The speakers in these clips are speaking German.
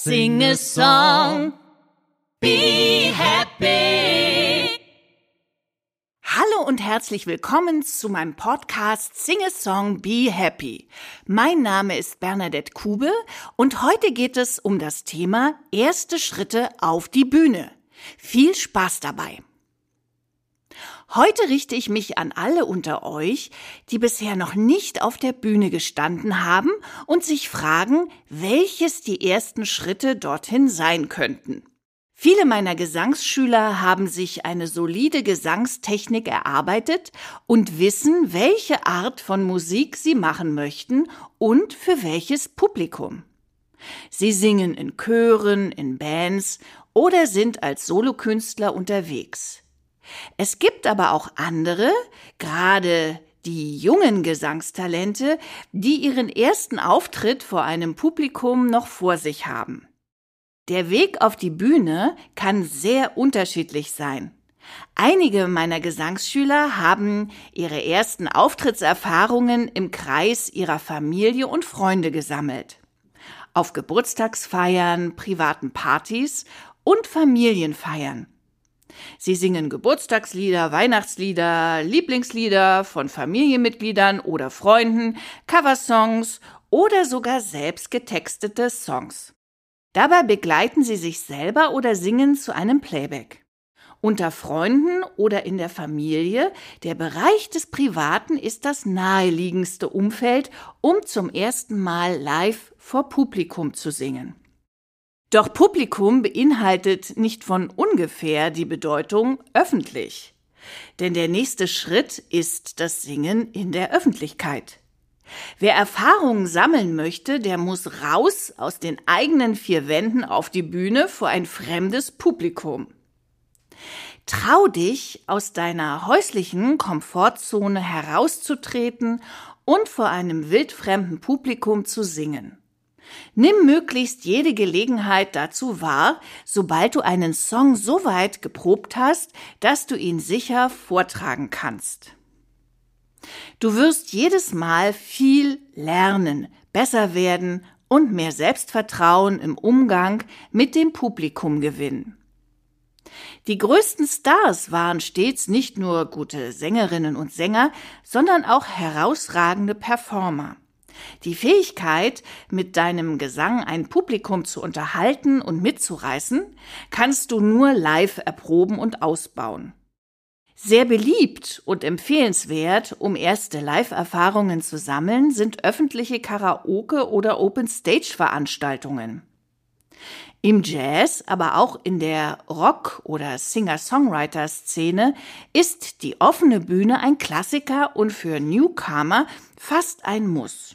Sing a song, be happy. Hallo und herzlich willkommen zu meinem Podcast Sing a Song, Be Happy. Mein Name ist Bernadette Kube und heute geht es um das Thema erste Schritte auf die Bühne. Viel Spaß dabei! Heute richte ich mich an alle unter euch, die bisher noch nicht auf der Bühne gestanden haben und sich fragen, welches die ersten Schritte dorthin sein könnten. Viele meiner Gesangsschüler haben sich eine solide Gesangstechnik erarbeitet und wissen, welche Art von Musik sie machen möchten und für welches Publikum. Sie singen in Chören, in Bands oder sind als Solokünstler unterwegs. Es gibt aber auch andere, gerade die jungen Gesangstalente, die ihren ersten Auftritt vor einem Publikum noch vor sich haben. Der Weg auf die Bühne kann sehr unterschiedlich sein. Einige meiner Gesangsschüler haben ihre ersten Auftrittserfahrungen im Kreis ihrer Familie und Freunde gesammelt. Auf Geburtstagsfeiern, privaten Partys und Familienfeiern. Sie singen Geburtstagslieder, Weihnachtslieder, Lieblingslieder von Familienmitgliedern oder Freunden, Coversongs oder sogar selbst getextete Songs. Dabei begleiten sie sich selber oder singen zu einem Playback. Unter Freunden oder in der Familie, der Bereich des Privaten ist das naheliegendste Umfeld, um zum ersten Mal live vor Publikum zu singen. Doch Publikum beinhaltet nicht von ungefähr die Bedeutung öffentlich. Denn der nächste Schritt ist das Singen in der Öffentlichkeit. Wer Erfahrungen sammeln möchte, der muss raus aus den eigenen vier Wänden auf die Bühne vor ein fremdes Publikum. Trau dich, aus deiner häuslichen Komfortzone herauszutreten und vor einem wildfremden Publikum zu singen. Nimm möglichst jede Gelegenheit dazu wahr, sobald du einen Song so weit geprobt hast, dass du ihn sicher vortragen kannst. Du wirst jedes Mal viel lernen, besser werden und mehr Selbstvertrauen im Umgang mit dem Publikum gewinnen. Die größten Stars waren stets nicht nur gute Sängerinnen und Sänger, sondern auch herausragende Performer. Die Fähigkeit, mit deinem Gesang ein Publikum zu unterhalten und mitzureißen, kannst du nur live erproben und ausbauen. Sehr beliebt und empfehlenswert, um erste Live-Erfahrungen zu sammeln, sind öffentliche Karaoke- oder Open-Stage-Veranstaltungen. Im Jazz, aber auch in der Rock- oder Singer-Songwriter-Szene ist die offene Bühne ein Klassiker und für Newcomer fast ein Muss.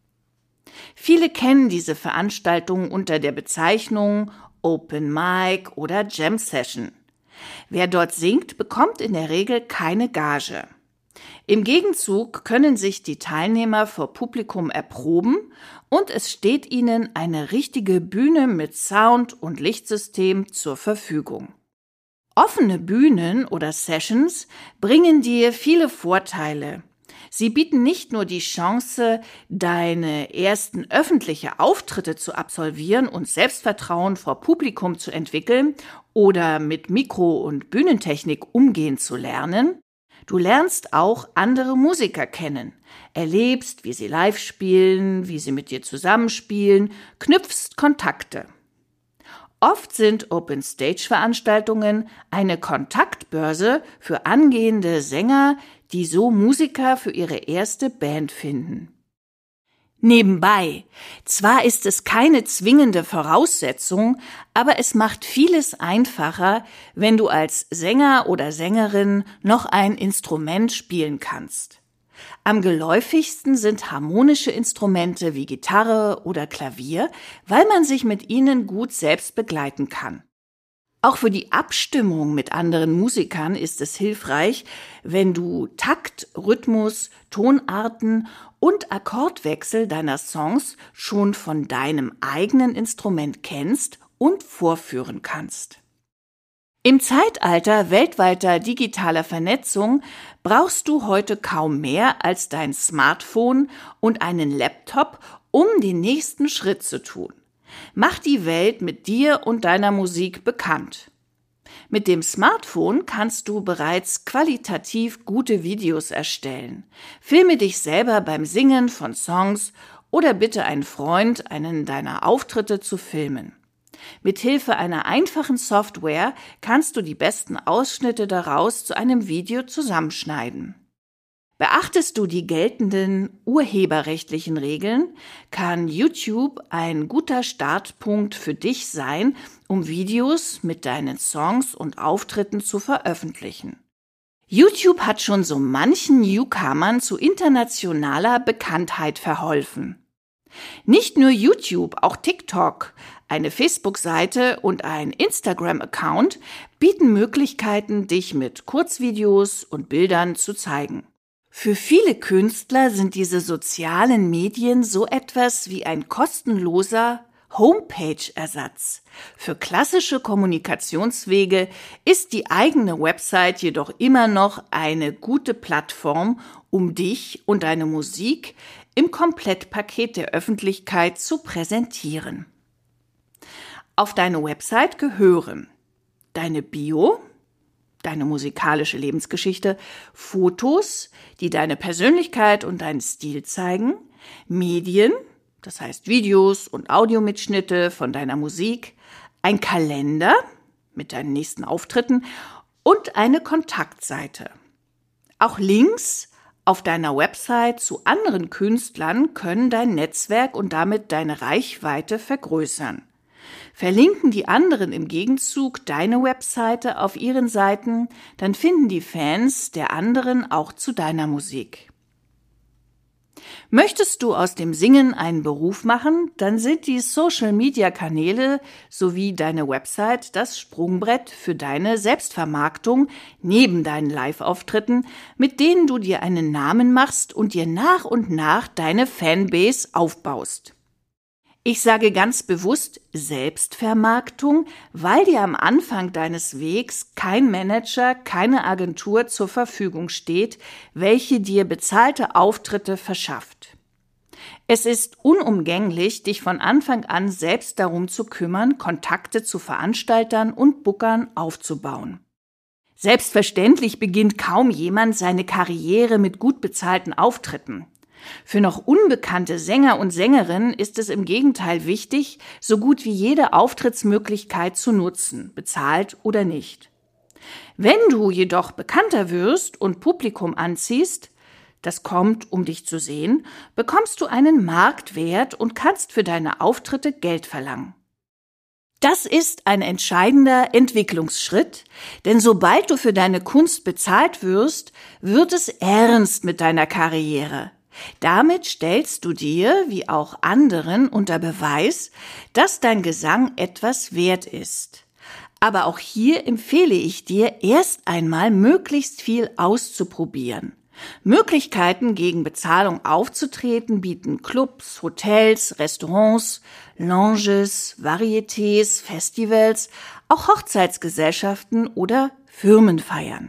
Viele kennen diese Veranstaltungen unter der Bezeichnung Open Mic oder Jam Session. Wer dort singt, bekommt in der Regel keine Gage. Im Gegenzug können sich die Teilnehmer vor Publikum erproben und es steht ihnen eine richtige Bühne mit Sound- und Lichtsystem zur Verfügung. Offene Bühnen oder Sessions bringen dir viele Vorteile. Sie bieten nicht nur die Chance, deine ersten öffentliche Auftritte zu absolvieren und Selbstvertrauen vor Publikum zu entwickeln oder mit Mikro- und Bühnentechnik umgehen zu lernen. Du lernst auch andere Musiker kennen, erlebst, wie sie live spielen, wie sie mit dir zusammenspielen, knüpfst Kontakte. Oft sind Open-Stage-Veranstaltungen eine Kontaktbörse für angehende Sänger, die so Musiker für ihre erste Band finden. Nebenbei, zwar ist es keine zwingende Voraussetzung, aber es macht vieles einfacher, wenn du als Sänger oder Sängerin noch ein Instrument spielen kannst. Am geläufigsten sind harmonische Instrumente wie Gitarre oder Klavier, weil man sich mit ihnen gut selbst begleiten kann. Auch für die Abstimmung mit anderen Musikern ist es hilfreich, wenn du Takt, Rhythmus, Tonarten und Akkordwechsel deiner Songs schon von deinem eigenen Instrument kennst und vorführen kannst. Im Zeitalter weltweiter digitaler Vernetzung brauchst du heute kaum mehr als dein Smartphone und einen Laptop, um den nächsten Schritt zu tun. Mach die Welt mit dir und deiner Musik bekannt. Mit dem Smartphone kannst du bereits qualitativ gute Videos erstellen. Filme dich selber beim Singen von Songs oder bitte einen Freund, einen deiner Auftritte zu filmen. Mithilfe einer einfachen Software kannst du die besten Ausschnitte daraus zu einem Video zusammenschneiden. Beachtest du die geltenden urheberrechtlichen Regeln, kann YouTube ein guter Startpunkt für dich sein, um Videos mit deinen Songs und Auftritten zu veröffentlichen. YouTube hat schon so manchen Newcomern zu internationaler Bekanntheit verholfen. Nicht nur YouTube, auch TikTok, eine Facebook-Seite und ein Instagram-Account bieten Möglichkeiten, dich mit Kurzvideos und Bildern zu zeigen. Für viele Künstler sind diese sozialen Medien so etwas wie ein kostenloser Homepage-Ersatz. Für klassische Kommunikationswege ist die eigene Website jedoch immer noch eine gute Plattform, um dich und deine Musik im Komplettpaket der Öffentlichkeit zu präsentieren. Auf deine Website gehören deine Bio, deine musikalische Lebensgeschichte, Fotos, die deine Persönlichkeit und deinen Stil zeigen, Medien, das heißt Videos und Audiomitschnitte von deiner Musik, ein Kalender mit deinen nächsten Auftritten und eine Kontaktseite. Auch Links auf deiner Website zu anderen Künstlern können dein Netzwerk und damit deine Reichweite vergrößern. Verlinken die anderen im Gegenzug deine Webseite auf ihren Seiten, dann finden die Fans der anderen auch zu deiner Musik. Möchtest du aus dem Singen einen Beruf machen, dann sind die Social-Media-Kanäle sowie deine Website das Sprungbrett für deine Selbstvermarktung neben deinen Live-Auftritten, mit denen du dir einen Namen machst und dir nach und nach deine Fanbase aufbaust. Ich sage ganz bewusst Selbstvermarktung, weil dir am Anfang deines Wegs kein Manager, keine Agentur zur Verfügung steht, welche dir bezahlte Auftritte verschafft. Es ist unumgänglich, dich von Anfang an selbst darum zu kümmern, Kontakte zu Veranstaltern und Bookern aufzubauen. Selbstverständlich beginnt kaum jemand seine Karriere mit gut bezahlten Auftritten. Für noch unbekannte Sänger und Sängerinnen ist es im Gegenteil wichtig, so gut wie jede Auftrittsmöglichkeit zu nutzen, bezahlt oder nicht. Wenn du jedoch bekannter wirst und Publikum anziehst, das kommt, um dich zu sehen, bekommst du einen Marktwert und kannst für deine Auftritte Geld verlangen. Das ist ein entscheidender Entwicklungsschritt, denn sobald du für deine Kunst bezahlt wirst, wird es ernst mit deiner Karriere. Damit stellst du dir, wie auch anderen, unter Beweis, dass dein Gesang etwas wert ist. Aber auch hier empfehle ich dir, erst einmal möglichst viel auszuprobieren. Möglichkeiten, gegen Bezahlung aufzutreten, bieten Clubs, Hotels, Restaurants, Lounges, Varietés, Festivals, auch Hochzeitsgesellschaften oder Firmenfeiern.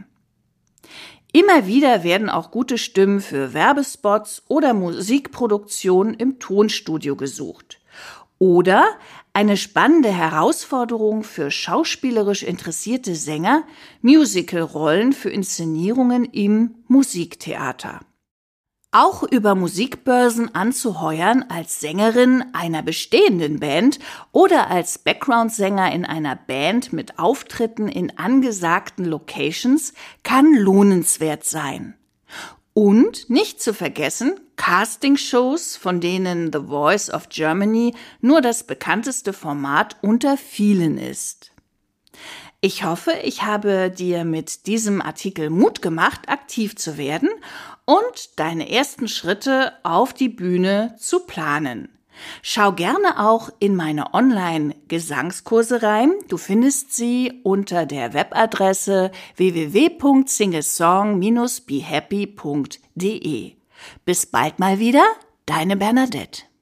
Immer wieder werden auch gute Stimmen für Werbespots oder Musikproduktionen im Tonstudio gesucht. Oder eine spannende Herausforderung für schauspielerisch interessierte Sänger, Musicalrollen für Inszenierungen im Musiktheater. Auch über Musikbörsen anzuheuern als Sängerin einer bestehenden Band oder als Background-Sänger in einer Band mit Auftritten in angesagten Locations kann lohnenswert sein. Und nicht zu vergessen, Castingshows, von denen The Voice of Germany nur das bekannteste Format unter vielen ist. Ich hoffe, ich habe dir mit diesem Artikel Mut gemacht, aktiv zu werden und deine ersten Schritte auf die Bühne zu planen. Schau gerne auch in meine Online-Gesangskurse rein. Du findest sie unter der Webadresse www.singlesong-behappy.de. Bis bald mal wieder, deine Bernadette.